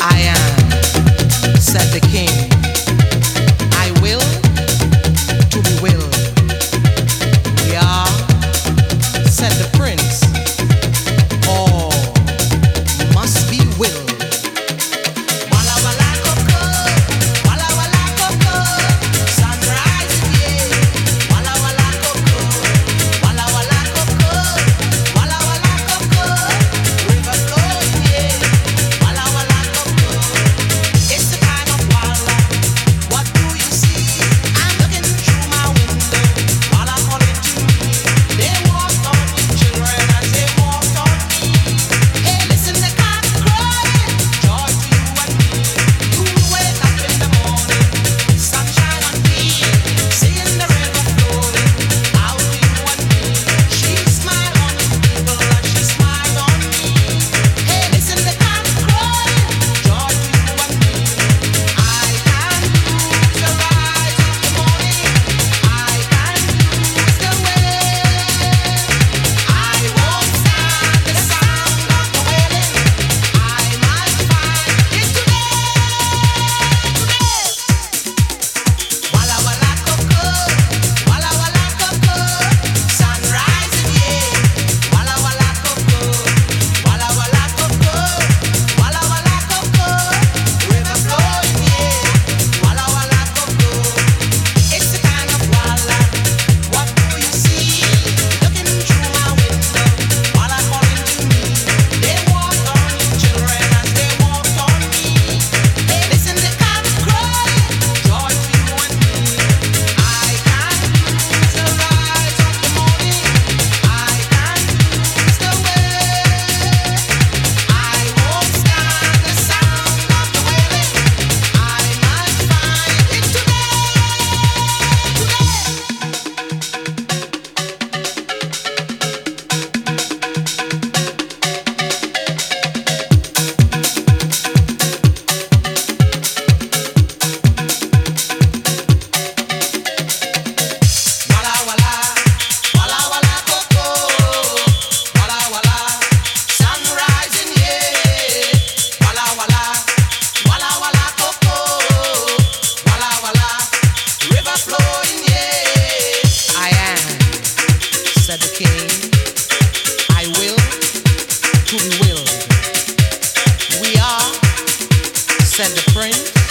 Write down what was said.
I am, said the king. I will to be willed. We are, said the prince. All must be willed. Walla walla coco, walla walla coco, sunrise yeah. Walla walla coco, walla walla coco, walla walla coco, river flowing yeah. Walla walla coco, it's the kind of walla. What do you see? I'm looking through my window. Walla calling to me. They walked on me, children, as they walked on me. Hey, listen, the cock crowing. Joy to you and me. You wake up in the morning, sunshine on me, seeing the river flowing. Out to you and me. She smiled on the people and she smiled on me. Hey, listen, the cock crowing. Joy to you and me. I can use the rise of the morning. I can use the wind. I won't stand the sound of the wailing. I might find it today. Walla walla coco, walla walla coco, sunrise yeah. Walla walla coco, walla walla coco, walla walla coco, river flowing yeah. Walla walla coco, it's the kind of walla. What do you see? Looking through my window, walla calling to me. They walked on me, children, as they walked on me. Hey, listen, the cock crowing. Joy to you and me. I can use the rise of the morning. I can use the wind. I won't stand the sound of the wailing. I might find it Walla walla, walla walla coco, walla walla, sun rising yeah. Walla walla, walla walla coco, walla walla, river flowing yeah. I am, said the king. I will to be willed. We are, said the prince.